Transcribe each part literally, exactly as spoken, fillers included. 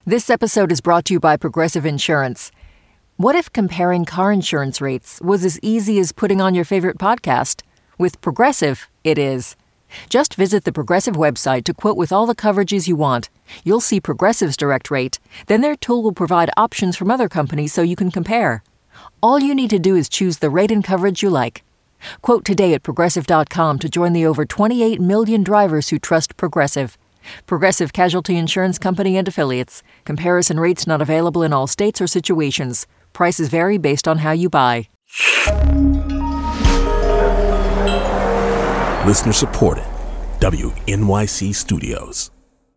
This episode is brought to you by Progressive Insurance. What if comparing car insurance rates was as easy as putting on your favorite podcast? With Progressive, it is. Just visit the Progressive website to quote with all the coverages you want. You'll see Progressive's direct rate. Then their tool will provide options from other companies so you can compare. All you need to do is choose the rate and coverage you like. Quote today at Progressive dot com to join the over twenty-eight million drivers who trust Progressive. Progressive Casualty Insurance Company and Affiliates. Comparison rates not available in all states or situations. Prices vary based on how you buy. Listener supported. W N Y C Studios.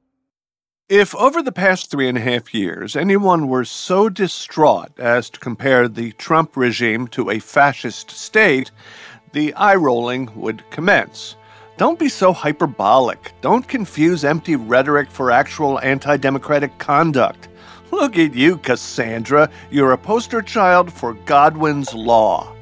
If over the past three and a half years anyone were so distraught as to compare the Trump regime to a fascist state, the eye-rolling would commence. Don't be so hyperbolic. Don't confuse empty rhetoric for actual anti-democratic conduct. Look at you, Cassandra. You're a poster child for Godwin's Law.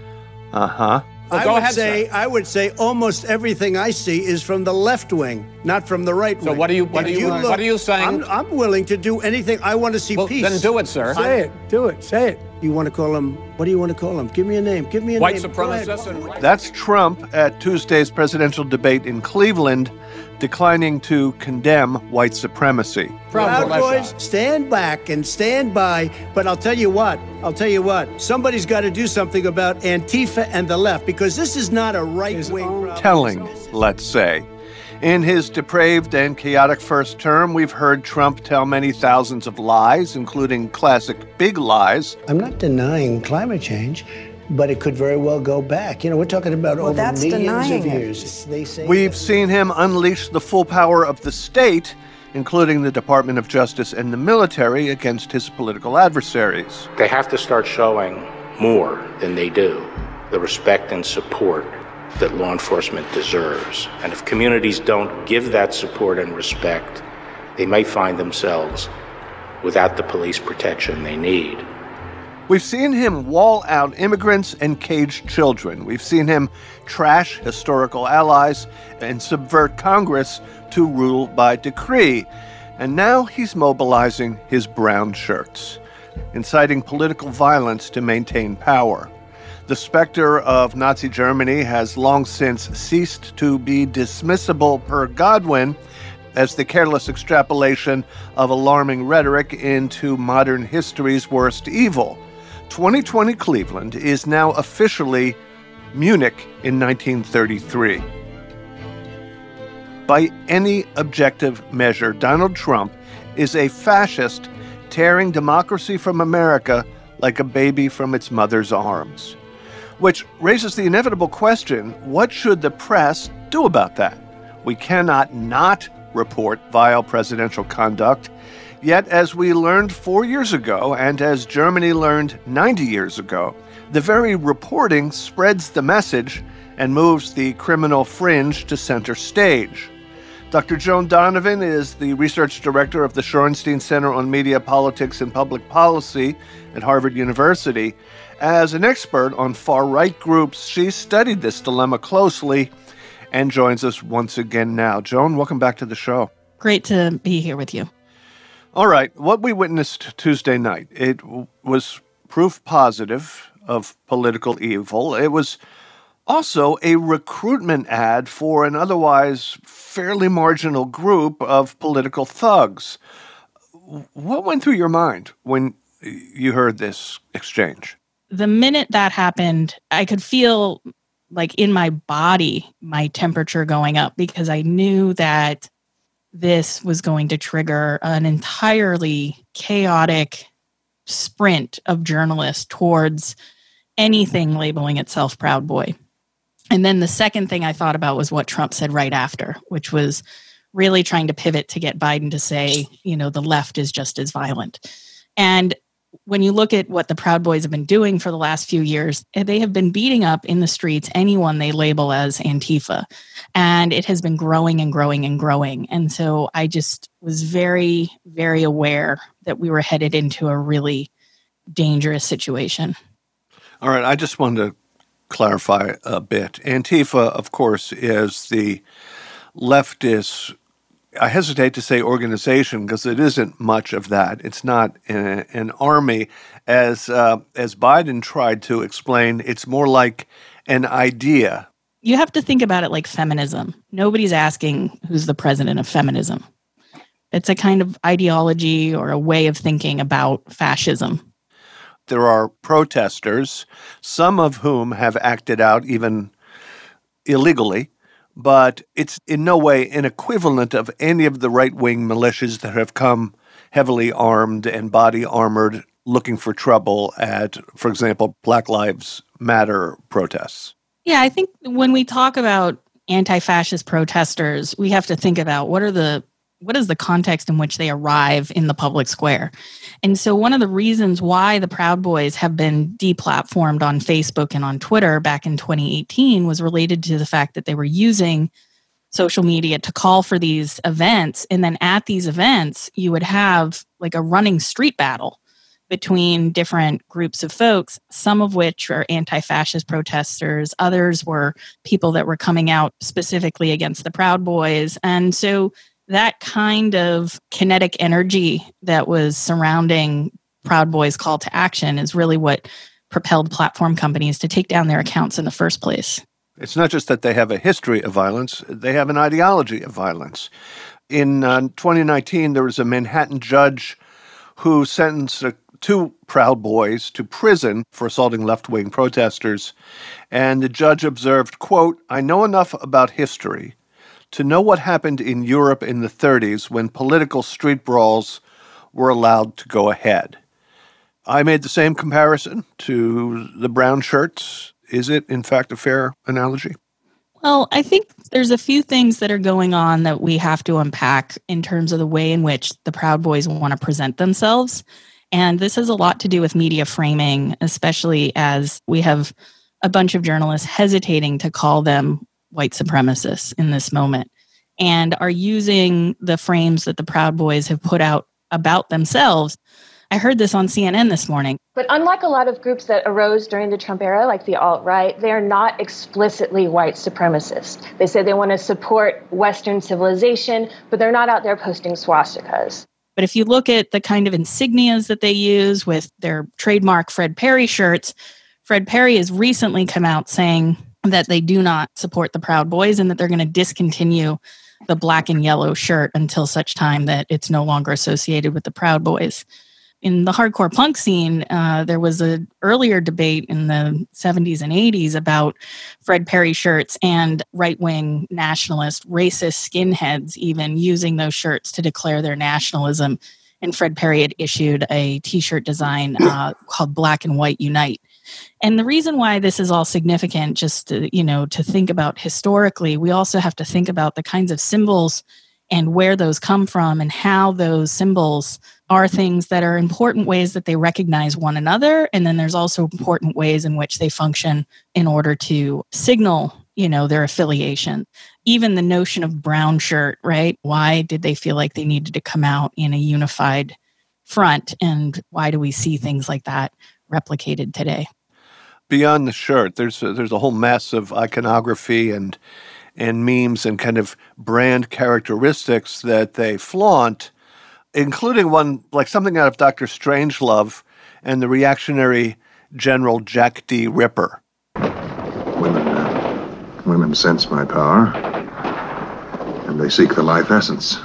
Uh-huh. Well, I go would ahead, say sir. I would say almost everything I see is from the left wing, not from the right wing. So what are you- what If are you- what are you saying? I'm, I'm willing to do anything. I want to see Well, peace. then do it, sir. Say it. Do it. Say it. You want to call him? What do you want to call him? Give me a name. Give me a White name. Go ahead. supremacist and That's Trump at Tuesday's presidential debate in Cleveland, declining to condemn white supremacy. Proud Boys, stand back and stand by. But I'll tell you what. I'll tell you what. Somebody's got to do something about Antifa and the left, because this is not a right-wing problem. Telling, let's say. In his depraved and chaotic first term, we've heard Trump tell many thousands of lies, including classic big lies. I'm not denying climate change, but it could very well go back. You know, we're talking about Well, over that's millions denying of it. years. They say We've that- seen him unleash the full power of the state, including the Department of Justice and the military, against his political adversaries. They have to start showing more than they do, the respect and support that law enforcement deserves. And if communities don't give that support and respect, they may find themselves without the police protection they need. We've seen him wall out immigrants and cage children. We've seen him trash historical allies and subvert Congress to rule by decree. And now he's mobilizing his brown shirts, inciting political violence to maintain power. The specter of Nazi Germany has long since ceased to be dismissible per Godwin, as the careless extrapolation of alarming rhetoric into modern history's worst evil. twenty twenty Cleveland is now officially Munich in nineteen thirty-three. By any objective measure, Donald Trump is a fascist tearing democracy from America like a baby from its mother's arms. Which raises the inevitable question, what should the press do about that? We cannot not report vile presidential conduct. Yet, as we learned four years ago, and as Germany learned ninety years ago, the very reporting spreads the message and moves the criminal fringe to center stage. Doctor Joan Donovan is the research director of the Shorenstein Center on Media, Politics, and Public Policy at Harvard University. As an expert on far-right groups, she studied this dilemma closely and joins us once again now. Joan, welcome back to the show. Great to be here with you. All right, what we witnessed Tuesday night, it w- was proof positive of political evil. It was also a recruitment ad for an otherwise fairly marginal group of political thugs. What went through your mind when you heard this exchange? The minute that happened, I could feel like in my body, my temperature going up, because I knew that this was going to trigger an entirely chaotic sprint of journalists towards anything labeling itself Proud Boy. And then the second thing I thought about was what Trump said right after, which was really trying to pivot to get Biden to say, you know, the left is just as violent. And when you look at what the Proud Boys have been doing for the last few years, they have been beating up in the streets anyone they label as Antifa. And it has been growing and growing and growing. And so I just was very, very aware that we were headed into a really dangerous situation. All right, I just wanted to clarify a bit. Antifa, of course, is the leftist I hesitate to say organization because it isn't much of that. It's not a, an army. As uh, as Biden tried to explain, it's more like an idea. You have to think about it like feminism. Nobody's asking who's the president of feminism. It's a kind of ideology or a way of thinking about fascism. There are protesters, some of whom have acted out even illegally, but it's in no way an equivalent of any of the right-wing militias that have come heavily armed and body armored looking for trouble at, for example, Black Lives Matter protests. Yeah, I think when we talk about anti-fascist protesters, we have to think about what are the what is the context in which they arrive in the public square. And so one of the reasons why the Proud Boys have been deplatformed on Facebook and on Twitter back in twenty eighteen was related to the fact that they were using social media to call for these events. And then at these events, you would have like a running street battle between different groups of folks, some of which are anti-fascist protesters. Others were people that were coming out specifically against the Proud Boys. And so that kind of kinetic energy that was surrounding Proud Boys' call to action is really what propelled platform companies to take down their accounts in the first place. It's not just that they have a history of violence, they have an ideology of violence. In uh, twenty nineteen, there was a Manhattan judge who sentenced a two Proud Boys to prison for assaulting left-wing protesters. And the judge observed, quote, "I know enough about history to know what happened in Europe in the thirties when political street brawls were allowed to go ahead." I made the same comparison to the brown shirts. Is it, in fact, a fair analogy? Well, I think there's a few things that are going on that we have to unpack in terms of the way in which the Proud Boys want to present themselves. And this has a lot to do with media framing, especially as we have a bunch of journalists hesitating to call them white supremacists in this moment and are using the frames that the Proud Boys have put out about themselves. I heard this on C N N this morning. But unlike a lot of groups that arose during the Trump era, like the alt-right, they are not explicitly white supremacists. They say they want to support Western civilization, but they're not out there posting swastikas. But if you look at the kind of insignias that they use with their trademark Fred Perry shirts, Fred Perry has recently come out saying that they do not support the Proud Boys and that they're going to discontinue the black and yellow shirt until such time that it's no longer associated with the Proud Boys. In the hardcore punk scene, uh, there was an earlier debate in the seventies and eighties about Fred Perry shirts and right-wing nationalist, racist skinheads even using those shirts to declare their nationalism. And Fred Perry had issued a T-shirt design uh, called Black and White Unite. And the reason why this is all significant, just to, you know, to think about historically, we also have to think about the kinds of symbols and where those come from and how those symbols are things that are important ways that they recognize one another. And then there's also important ways in which they function in order to signal, you know, their affiliation. Even the notion of brown shirt, right? Why did they feel like they needed to come out in a unified front? And why do we see things like that replicated today? Beyond the shirt, there's a, there's a whole mess of iconography and and memes and kind of brand characteristics that they flaunt, including one like something out of Doctor Strangelove and the reactionary General Jack D. Ripper. Women, uh, women sense my power, and they seek the life essence.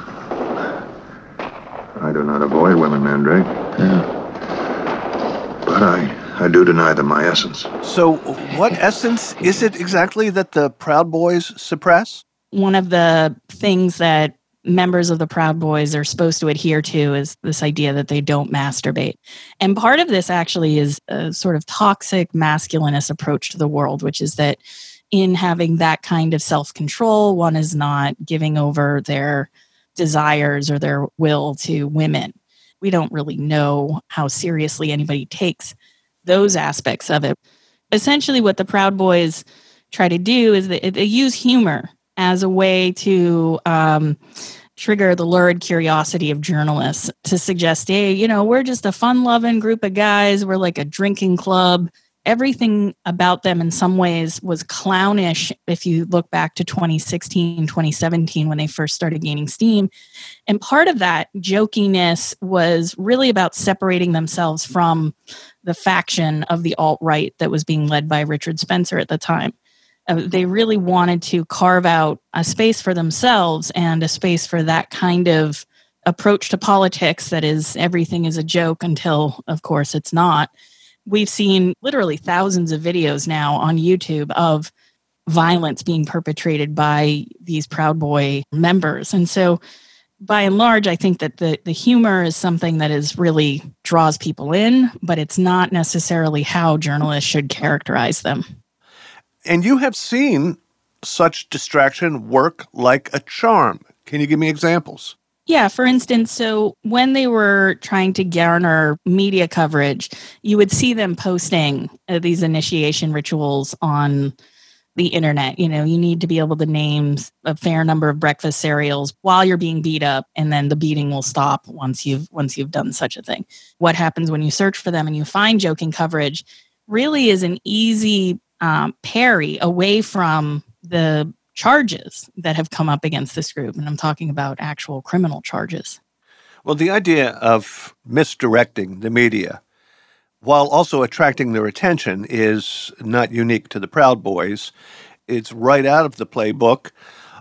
I do not avoid women, Mandrake. Yeah. But I... I do deny them my essence. So what essence is it exactly that the Proud Boys suppress? One of the things that members of the Proud Boys are supposed to adhere to is this idea that they don't masturbate. And part of this actually is a sort of toxic masculinist approach to the world, which is that in having that kind of self-control, one is not giving over their desires or their will to women. We don't really know how seriously anybody takes those aspects of it. Essentially, what the Proud Boys try to do is that they use humor as a way to um, trigger the lurid curiosity of journalists to suggest, hey, you know, we're just a fun-loving group of guys. We're like a drinking club. everything about them in some ways was clownish if you look back to twenty sixteen, twenty seventeen, when they first started gaining steam. And part of that jokiness was really about separating themselves from the faction of the alt-right that was being led by Richard Spencer at the time. Uh, they really wanted to carve out a space for themselves and a space for that kind of approach to politics that is everything is a joke until, of course, it's not. We've seen literally thousands of videos now on YouTube of violence being perpetrated by these Proud Boy members. And so by and large, I think that the, the humor is something that is really draws people in, but it's not necessarily how journalists should characterize them. And you have seen such distraction work like a charm. Can you give me examples? Yeah, for instance, so when they were trying to garner media coverage, you would see them posting uh, these initiation rituals on the internet. You know, you need to be able to name a fair number of breakfast cereals while you're being beat up, and then the beating will stop once you've once you've done such a thing. What happens when you search for them and you find joking coverage really is an easy um, parry away from the charges that have come up against this group. And I'm talking about actual criminal charges. Well, the idea of misdirecting the media while also attracting their attention is not unique to the Proud Boys. It's right out of the playbook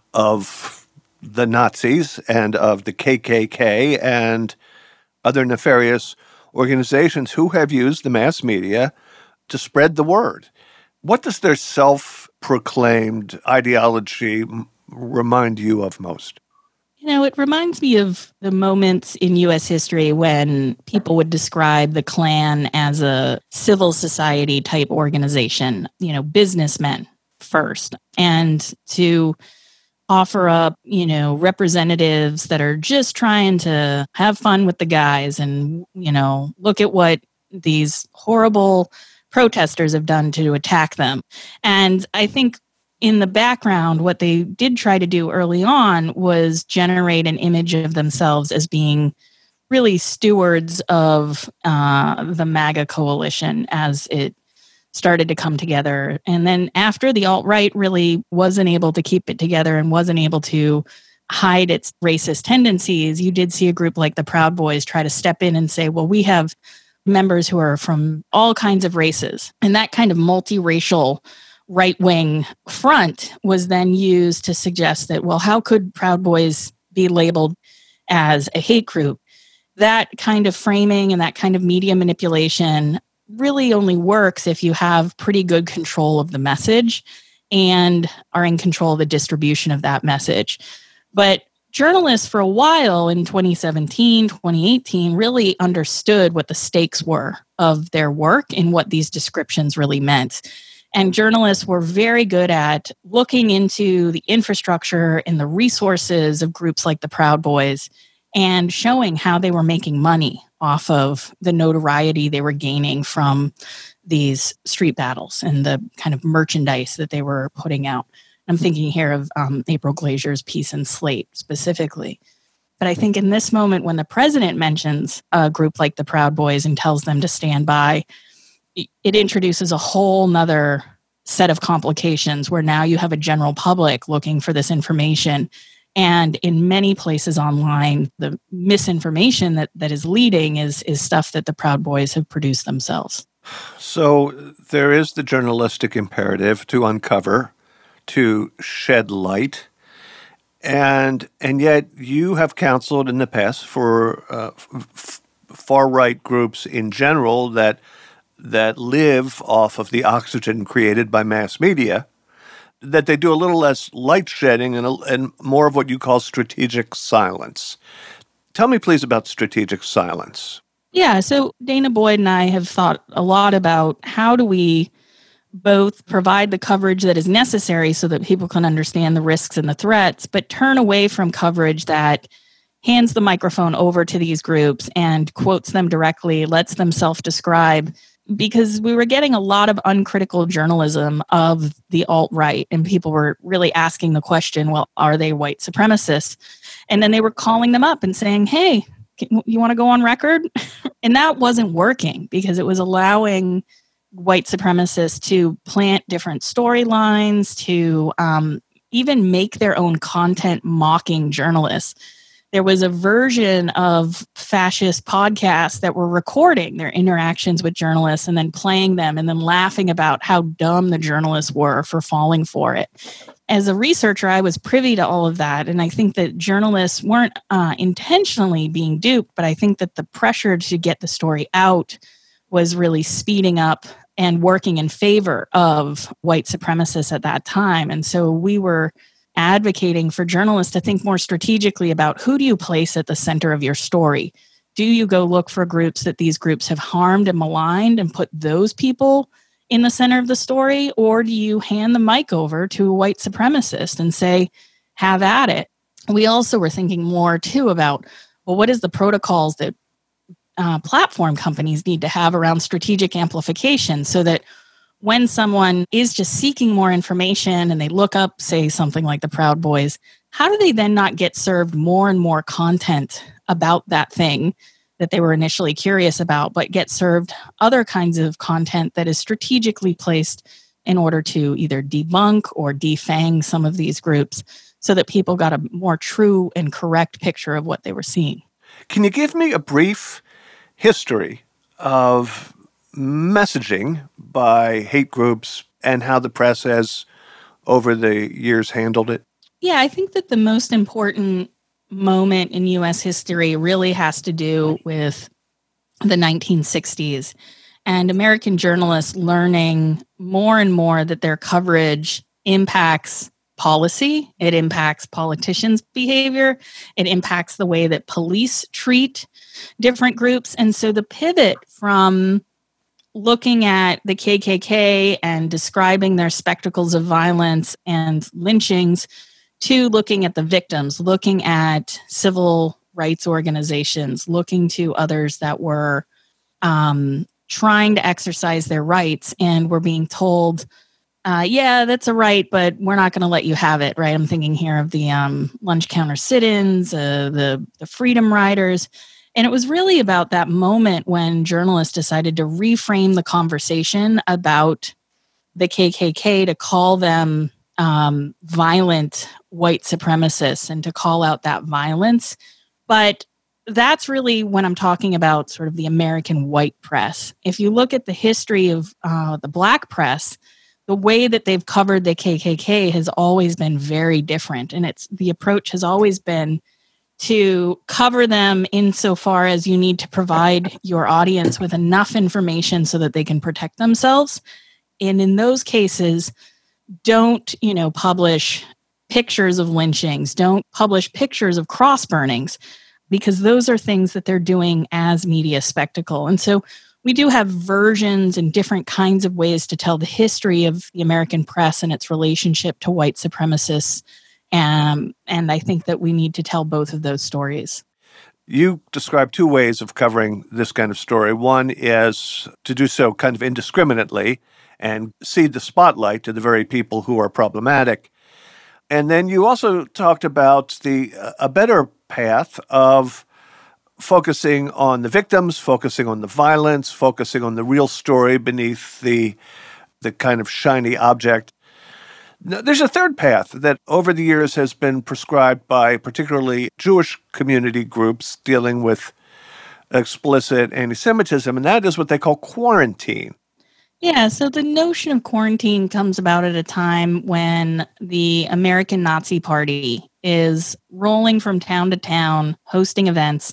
of the Nazis and of the K K K and other nefarious organizations who have used the mass media to spread the word. What does their self-proclaimed ideology remind you of most? You know, it reminds me of the moments in U S history when people would describe the Klan as a civil society type organization, you know, businessmen first, and to offer up, you know, representatives that are just trying to have fun with the guys and, you know, look at what these horrible protesters have done to attack them. And I think in the background, what they did try to do early on was generate an image of themselves as being really stewards of uh, the MAGA coalition as it started to come together. And then after the alt-right really wasn't able to keep it together and wasn't able to hide its racist tendencies, you did see a group like the Proud Boys try to step in and say, well, we have members who are from all kinds of races. And that kind of multiracial right-wing front was then used to suggest that, well, how could Proud Boys be labeled as a hate group? That kind of framing and that kind of media manipulation really only works if you have pretty good control of the message and are in control of the distribution of that message. But journalists for a while in twenty seventeen, twenty eighteen really understood what the stakes were of their work and what these descriptions really meant. And journalists were very good at looking into the infrastructure and the resources of groups like the Proud Boys and showing how they were making money off of the notoriety they were gaining from these street battles and the kind of merchandise that they were putting out. I'm thinking here of um, April Glazier's piece in Slate specifically. But I think in this moment, when the president mentions a group like the Proud Boys and tells them to stand by, it introduces a whole nother set of complications where now you have a general public looking for this information. And in many places online, the misinformation that, that is leading is, is stuff that the Proud Boys have produced themselves. So there is the journalistic imperative to uncover, to shed light, and and yet you have counseled in the past for uh, f- far-right groups in general that that live off of the oxygen created by mass media, that they do a little less light shedding and, a, and more of what you call strategic silence. Tell me, please, about strategic silence. Yeah, so Dana Boyd and I have thought a lot about how do we both provide the coverage that is necessary so that people can understand the risks and the threats, but turn away from coverage that hands the microphone over to these groups and quotes them directly, lets them self-describe, because we were getting a lot of uncritical journalism of the alt-right, and people were really asking the question, well, are they white supremacists? And then they were calling them up and saying, hey, you want to go on record? And that wasn't working because it was allowing white supremacists to plant different storylines, to um, even make their own content mocking journalists. There was a version of fascist podcasts that were recording their interactions with journalists and then playing them and then laughing about how dumb the journalists were for falling for it. As a researcher, I was privy to all of that. And I think that journalists weren't uh, intentionally being duped, but I think that the pressure to get the story out was really speeding up and working in favor of white supremacists at that time. And so we were advocating for journalists to think more strategically about who do you place at the center of your story? Do you go look for groups that these groups have harmed and maligned and put those people in the center of the story? Or do you hand the mic over to a white supremacist and say, have at it? We also were thinking more too about, well, what is the protocols that uh, platform companies need to have around strategic amplification so that when someone is just seeking more information and they look up, say, something like the Proud Boys, how do they then not get served more and more content about that thing that they were initially curious about, but get served other kinds of content that is strategically placed in order to either debunk or defang some of these groups so that people got a more true and correct picture of what they were seeing? Can you give me a brief history of messaging by hate groups and how the press has, over the years, handled it? Yeah, I think that the most important moment in U S history really has to do with the nineteen sixties and American journalists learning more and more that their coverage impacts policy, it impacts politicians' behavior, it impacts the way that police treat different groups. And so the pivot from looking at the K K K and describing their spectacles of violence and lynchings to looking at the victims, looking at civil rights organizations, looking to others that were um, trying to exercise their rights and were being told, uh, yeah, that's a right, but we're not going to let you have it, right? I'm thinking here of the um, lunch counter sit-ins, uh, the, the Freedom Riders. And it was really about that moment when journalists decided to reframe the conversation about the K K K to call them um, violent white supremacists and to call out that violence. But that's really when I'm talking about sort of the American white press. If you look at the history of uh, the black press, the way that they've covered the K K K has always been very different. And it's the approach has always been to cover them insofar as you need to provide your audience with enough information so that they can protect themselves. And in those cases, don't, you know, publish pictures of lynchings, don't publish pictures of cross burnings, because those are things that they're doing as media spectacle. And so we do have versions and different kinds of ways to tell the history of the American press and its relationship to white supremacists. Um, and I think that we need to tell both of those stories. You describe two ways of covering this kind of story. One is to do so kind of indiscriminately and cede the spotlight to the very people who are problematic. And then you also talked about the uh, a better path of focusing on the victims, focusing on the violence, focusing on the real story beneath the the kind of shiny object. Now, there's a third path that over the years has been prescribed by particularly Jewish community groups dealing with explicit anti-Semitism, and that is what they call quarantine. Yeah, so the notion of quarantine comes about at a time when the American Nazi Party is rolling from town to town, hosting events,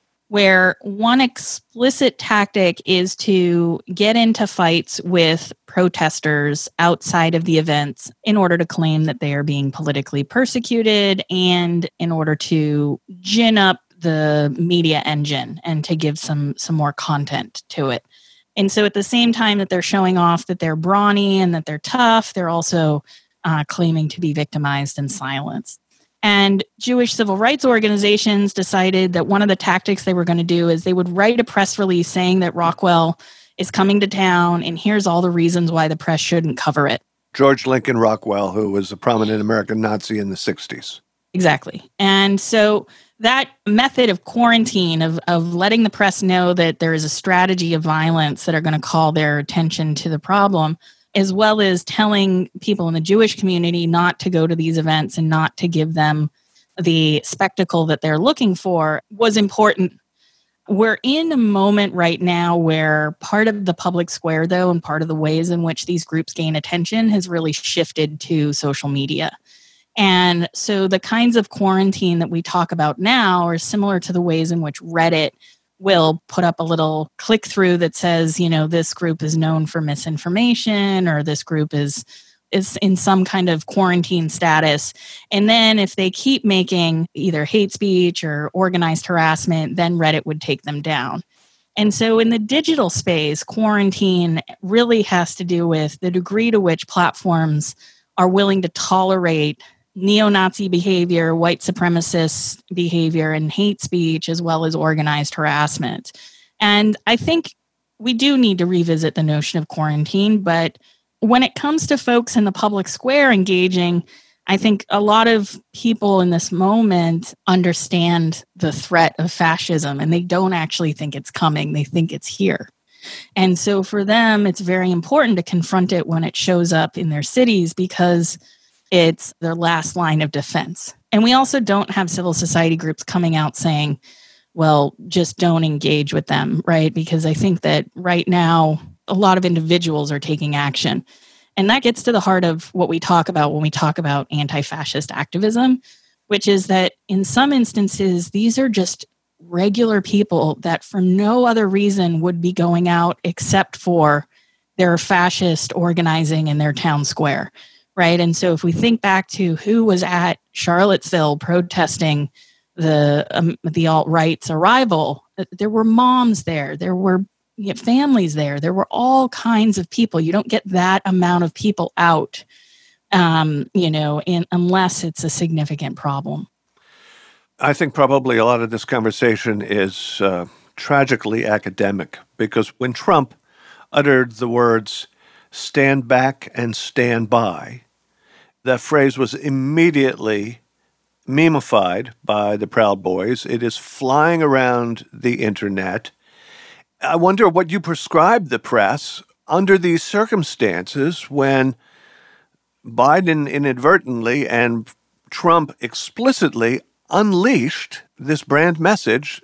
where one explicit tactic is to get into fights with protesters outside of the events in order to claim that they are being politically persecuted and in order to gin up the media engine and to give some some more content to it. And so at the same time that they're showing off that they're brawny and that they're tough, they're also uh, claiming to be victimized and silenced. And Jewish civil rights organizations decided that one of the tactics they were going to do is they would write a press release saying that Rockwell is coming to town and here's all the reasons why the press shouldn't cover it. George Lincoln Rockwell, who was a prominent American Nazi in the sixties. Exactly. And so that method of quarantine, of, of letting the press know that there is a strategy of violence that are going to call their attention to the problem, as well as telling people in the Jewish community not to go to these events and not to give them the spectacle that they're looking for, was important. We're in a moment right now where part of the public square, though, and part of the ways in which these groups gain attention has really shifted to social media. And so the kinds of quarantine that we talk about now are similar to the ways in which Reddit will put up a little click through that says, you know, this group is known for misinformation, or this group is is in some kind of quarantine status. And then if they keep making either hate speech or organized harassment, then Reddit would take them down. And so in the digital space, quarantine really has to do with the degree to which platforms are willing to tolerate neo-Nazi behavior, white supremacist behavior, and hate speech, as well as organized harassment. And I think we do need to revisit the notion of quarantine, but when it comes to folks in the public square engaging, I think a lot of people in this moment understand the threat of fascism, and they don't actually think it's coming. They think it's here. And so for them, it's very important to confront it when it shows up in their cities, because it's their last line of defense. And we also don't have civil society groups coming out saying, well, just don't engage with them, right? Because I think that right now, a lot of individuals are taking action. And that gets to the heart of what we talk about when we talk about anti-fascist activism, which is that in some instances, these are just regular people that for no other reason would be going out except for their fascist organizing in their town square. Right. And so if we think back to who was at Charlottesville protesting the um, the alt-right's arrival, there were moms there. There were you know, families there. There were all kinds of people. You don't get that amount of people out, um, you know, in, unless it's a significant problem. I think probably a lot of this conversation is uh, tragically academic, because when Trump uttered the words, "stand back and stand by," that phrase was immediately memified by the Proud Boys. It is flying around the internet. I wonder what you prescribe the press under these circumstances when Biden inadvertently and Trump explicitly unleashed this brand message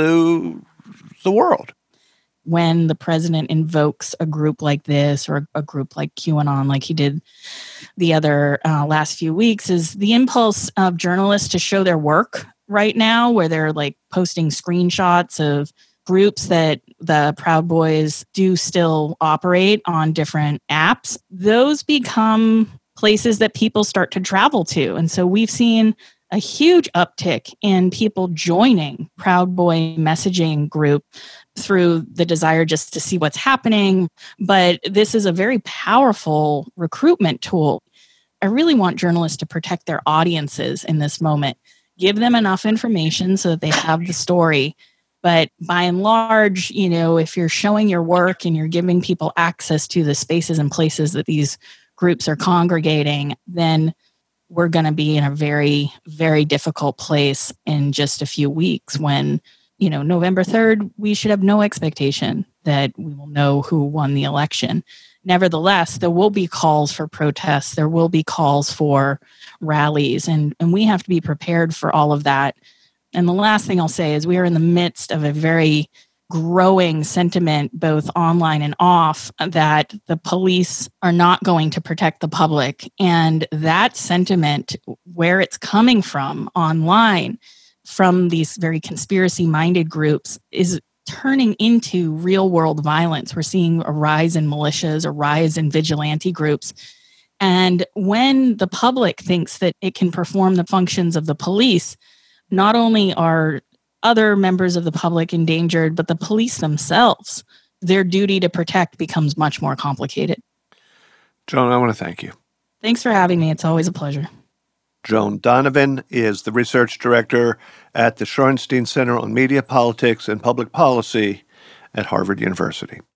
to the world. When the president invokes a group like this, or a group like QAnon, like he did the other uh, last few weeks, is the impulse of journalists to show their work right now, where they're like posting screenshots of groups that the Proud Boys do still operate on different apps. Those become places that people start to travel to. And so we've seen a huge uptick in people joining Proud Boy messaging group through the desire just to see what's happening. But this is a very powerful recruitment tool. I really want journalists to protect their audiences in this moment. Give them enough information so that they have the story. But by and large, you know, if you're showing your work and you're giving people access to the spaces and places that these groups are congregating, then we're going to be in a very, very difficult place in just a few weeks when, you know, November third, we should have no expectation that we will know who won the election. Nevertheless, there will be calls for protests. There will be calls for rallies, and, and we have to be prepared for all of that. And the last thing I'll say is we are in the midst of a very growing sentiment, both online and off, that the police are not going to protect the public. And that sentiment, where it's coming from online, from these very conspiracy-minded groups, is turning into real-world violence. We're seeing a rise in militias, a rise in vigilante groups. And when the public thinks that it can perform the functions of the police, not only are other members of the public endangered, but the police themselves, their duty to protect becomes much more complicated. Joan, I want to thank you. Thanks for having me. It's always a pleasure. Joan Donovan is the research director at the Shorenstein Center on Media, Politics, and Public Policy at Harvard University.